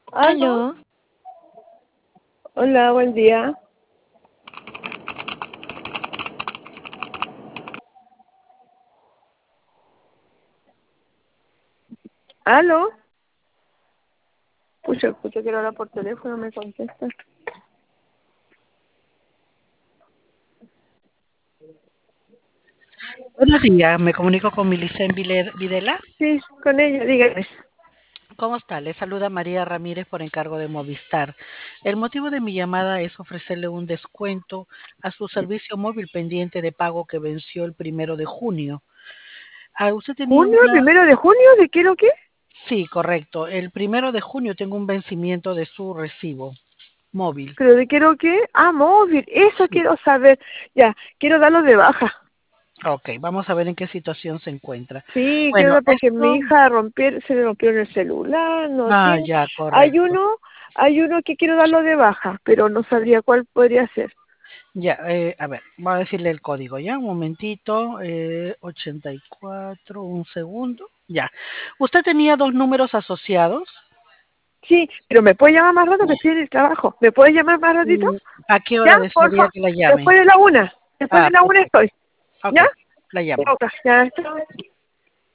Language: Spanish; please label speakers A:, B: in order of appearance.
A: ¿Aló?
B: Aló,
A: Hola, buen día. ¿Aló? Pucha, quiero hablar por teléfono, me contesta.
C: Buenos días, me comunico con Milicen Videla.
A: Sí, con ella, dígame.
C: ¿Cómo está? Le saluda María Ramírez por encargo de Movistar. El motivo de mi llamada es ofrecerle un descuento a su servicio móvil pendiente de pago que venció el 1 de junio. Usted tenía
A: ¿Junio?
C: una...
A: ¿Primero de junio? ¿De quiero qué?
C: Sí, correcto. El 1 de junio tengo un vencimiento de su recibo móvil.
A: ¿Pero de quiero qué? Ah, móvil, eso
C: Sí.
A: quiero saber. Ya, quiero darlo de baja.
C: Ok, vamos a ver en qué situación se encuentra.
A: Sí, quiero
C: Bueno,
A: dar porque mi
C: esto...
A: hija se le rompió en el celular, no
C: Ah,
A: tiene.
C: ya,
A: Hay
C: correcto.
A: uno, hay uno que quiero darlo de baja, pero no sabría cuál podría ser.
C: Ya, a ver, voy a decirle el código, ¿ya? Un momentito, 84, un segundo, ya. ¿Usted tenía dos números asociados?
A: Sí, pero me puede llamar más rato que estoy en el trabajo. ¿Me puede llamar más ratito?
C: ¿A qué
A: ¿Ya?
C: hora desearía
A: Porfa.
C: que la llame?
A: Después de la una. Después de
C: Ah,
A: la una
C: perfecto.
A: estoy.
C: Ok,
A: ¿Ya?
C: la llamo.
A: Ok, ya. Chao.